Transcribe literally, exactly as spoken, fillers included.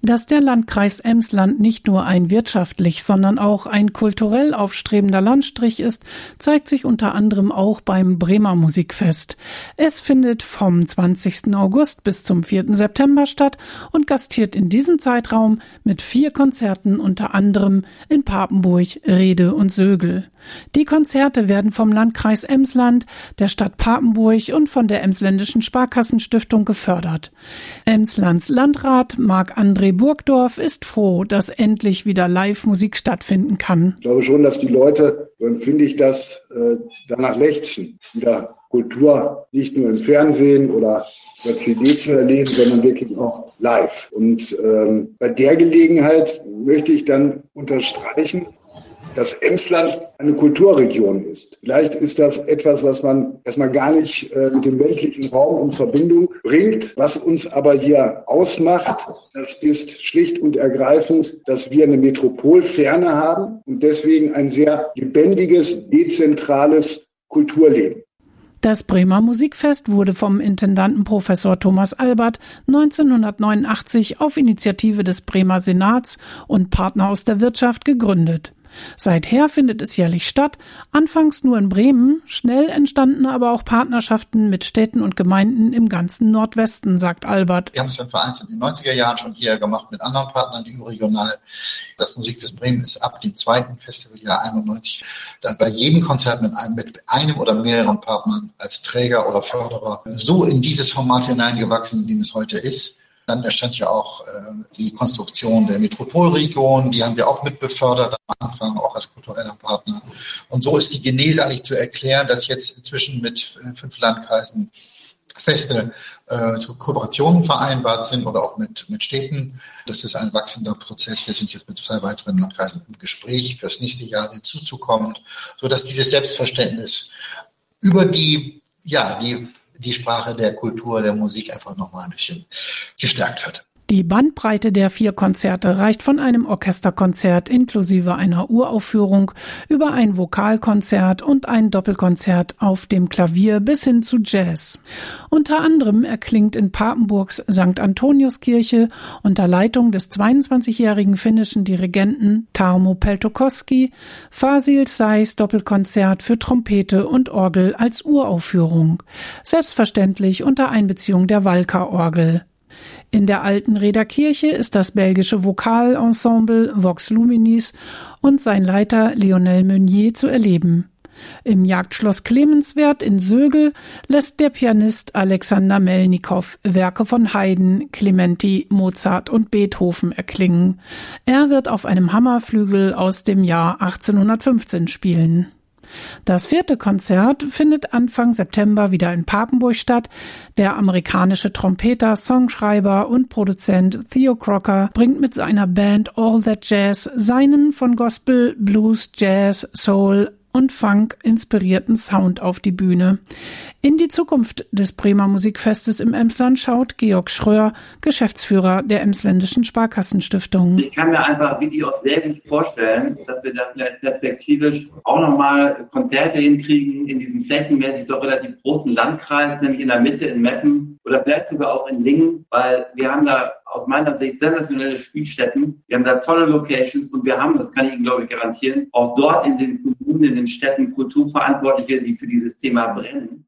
Dass der Landkreis Emsland nicht nur ein wirtschaftlich, sondern auch ein kulturell aufstrebender Landstrich ist, zeigt sich unter anderem auch beim Bremer Musikfest. Es findet vom zwanzigsten August bis zum vierten September statt und gastiert in diesem Zeitraum mit vier Konzerten unter anderem in Papenburg, Rhede und Sögel. Die Konzerte werden vom Landkreis Emsland, der Stadt Papenburg und von der Emsländischen Sparkassenstiftung gefördert. Emslands Landrat Marc-André Burgdorf ist froh, dass endlich wieder Live-Musik stattfinden kann. Ich glaube schon, dass die Leute, so empfinde ich das, äh, danach lechzen, wieder Kultur nicht nur im Fernsehen oder über C D zu erleben, sondern wirklich auch live. Und ähm, bei der Gelegenheit möchte ich dann unterstreichen, dass Emsland eine Kulturregion ist. Vielleicht ist das etwas, was man erstmal gar nicht äh, mit dem ländlichen Raum in Verbindung bringt. Was uns aber hier ausmacht, das ist schlicht und ergreifend, dass wir eine Metropolferne haben und deswegen ein sehr lebendiges, dezentrales Kulturleben. Das Bremer Musikfest wurde vom Intendanten Professor Thomas Albert neunzehnhundertneunundachtzig auf Initiative des Bremer Senats und Partner aus der Wirtschaft gegründet. Seither findet es jährlich statt, anfangs nur in Bremen, schnell entstanden aber auch Partnerschaften mit Städten und Gemeinden im ganzen Nordwesten, sagt Albert. Wir haben es dann vereinzelt in den neunziger Jahren schon hier gemacht mit anderen Partnern, die überregional. Das Musikfest Bremen ist ab dem zweiten Festivaljahr einundneunzig dann bei jedem Konzert mit einem, mit einem oder mehreren Partnern als Träger oder Förderer so in dieses Format hineingewachsen, in dem es heute ist. Dann entstand ja auch äh, die Konstruktion der Metropolregion, die haben wir auch mit befördert am Anfang, auch als kultureller Partner. Und so ist die Genese eigentlich zu erklären, dass jetzt inzwischen mit äh, fünf Landkreisen feste äh, Kooperationen vereinbart sind oder auch mit, mit Städten. Das ist ein wachsender Prozess. Wir sind jetzt mit zwei weiteren Landkreisen im Gespräch, fürs nächste Jahr hinzuzukommen, sodass dieses Selbstverständnis über die, ja, die die Sprache der Kultur, der Musik einfach nochmal ein bisschen gestärkt wird. Die Bandbreite der vier Konzerte reicht von einem Orchesterkonzert inklusive einer Uraufführung über ein Vokalkonzert und ein Doppelkonzert auf dem Klavier bis hin zu Jazz. Unter anderem erklingt in Papenburgs Sankt Antoniuskirche unter Leitung des zweiundzwanzigjährigen finnischen Dirigenten Tarmo Peltokoski Fasil Sais Doppelkonzert für Trompete und Orgel als Uraufführung. Selbstverständlich unter Einbeziehung der Walker-Orgel. In der alten Rheder Kirche ist das belgische Vokalensemble Vox Luminis und sein Leiter Lionel Meunier zu erleben. Im Jagdschloss Clemenswerth in Sögel lässt der Pianist Alexander Melnikow Werke von Haydn, Clementi, Mozart und Beethoven erklingen. Er wird auf einem Hammerflügel aus dem Jahr achtzehnhundertfünfzehn spielen. Das vierte Konzert findet Anfang September wieder in Papenburg statt. Der amerikanische Trompeter, Songschreiber und Produzent Theo Crocker bringt mit seiner Band All That Jazz seinen von Gospel, Blues, Jazz, Soul und Funk inspirierten Sound auf die Bühne. In die Zukunft des Bremer Musikfestes im Emsland schaut Georg Schröer, Geschäftsführer der Emsländischen Sparkassenstiftung. Ich kann mir einfach wirklich auch sehr gut vorstellen, dass wir da vielleicht perspektivisch auch nochmal Konzerte hinkriegen in diesem flächenmäßig doch relativ großen Landkreis, nämlich in der Mitte in Meppen oder vielleicht sogar auch in Lingen, weil wir haben da aus meiner Sicht sensationelle Spielstätten. Wir haben da tolle Locations und wir haben, das kann ich Ihnen glaube ich garantieren, auch dort in den Kommunen, in den Städten Kulturverantwortliche, die für dieses Thema brennen.